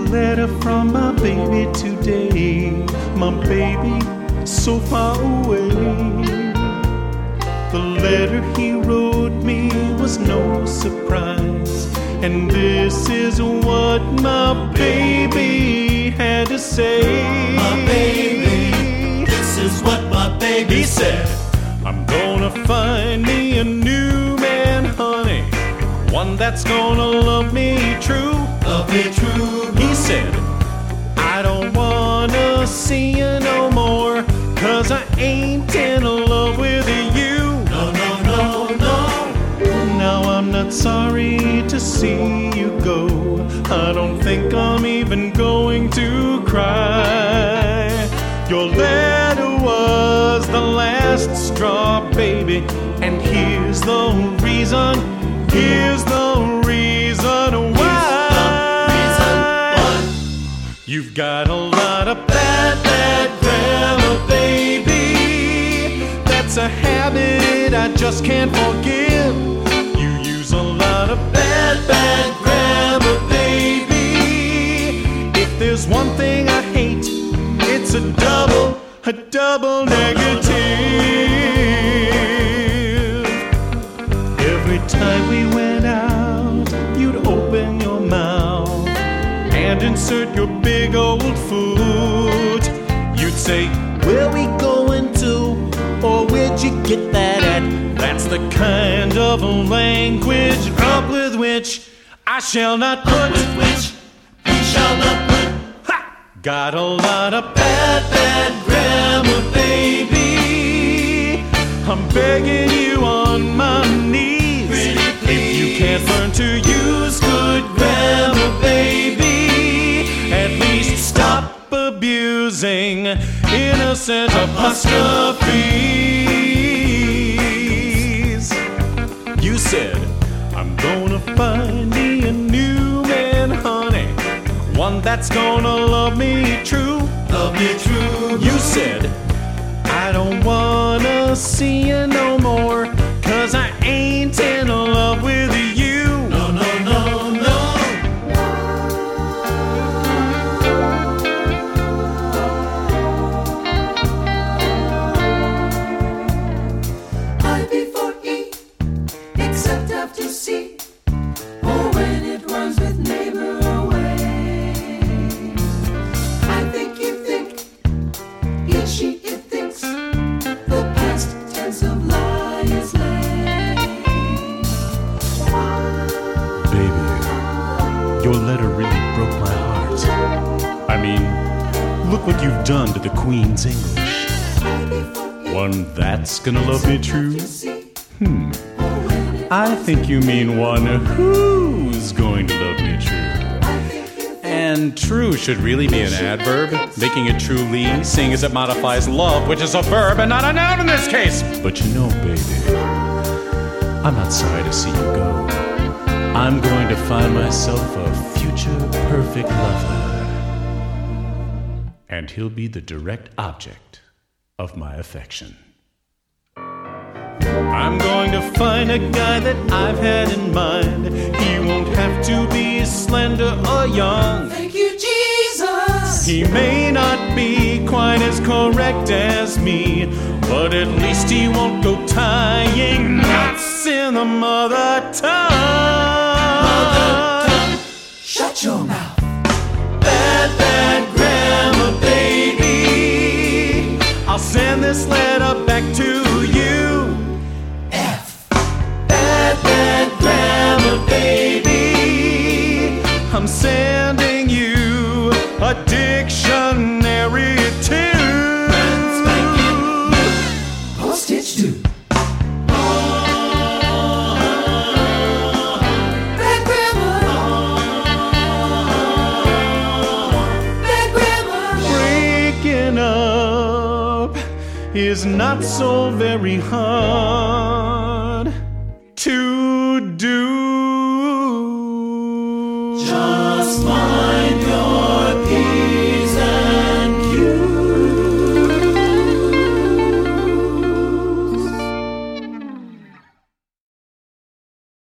letter from my baby today. My baby so far away. The letter he wrote me was no surprise, and this is what my baby had to say. My baby, this is what my baby said. I'm gonna find me a new man, honey, one that's gonna love me true. Love me true. He said, I don't wanna see you no more, 'cause I ain't in love with you. No, no, no, no. Now I'm not sorry to see you go. I don't think I'm even going to cry. Your letter was the last straw, baby, and here's the reason. Here's the reason why. You've got a lot of bad, bad grammar, baby. That's a habit I just can't forgive. You use a lot of bad, bad grammar, baby. If there's one thing I hate, it's a double negative. Every time we went out, you'd open your mouth and insert your big old foot. You'd say, where we going to? Or where'd you get that at? That's the kind of language up with which I shall not put. With which we shall not put. Ha! Got a lot of bad, bad grammar, baby. I'm begging you on my knees. Pretty please. If you can't learn to use good grammar, baby, at least stop abusing innocent apostrophes. You said, I'm gonna find me a new man, honey, one that's gonna love me true. Love me true. You said, I don't wanna see you no more, 'cause I ain't in love with you. No, no, no, no. I before E, except after C. Or when it runs with neighbor away. I think you think, he, she, it thinks. The past tense of lie is lay. Baby, your letter really broke my heart. I mean, look what you've done to the Queen's English. One that's gonna love me true? I think you mean one who's going to love me true. And true should really be an adverb, making it truly, seeing as it modifies love, which is a verb and not a noun in this case. But you know, baby, I'm not sorry to see you go. I'm going to find myself a future perfect lover, and he'll be the direct object of my affection. I'm going to find a guy that I've had in mind. He won't have to be slender or young. Thank you, Jesus. He may not be quite as correct as me, but at least he won't go tying knots in the mother tongue. Shut your mouth. Bad, bad grammar, baby. I'll send this letter back to you. F. Bad, bad grammar, baby. I'm sending you a dictionary too. Postage too. Bad grammar. Bad grammar. Breaking up is not so very hard to do. Just my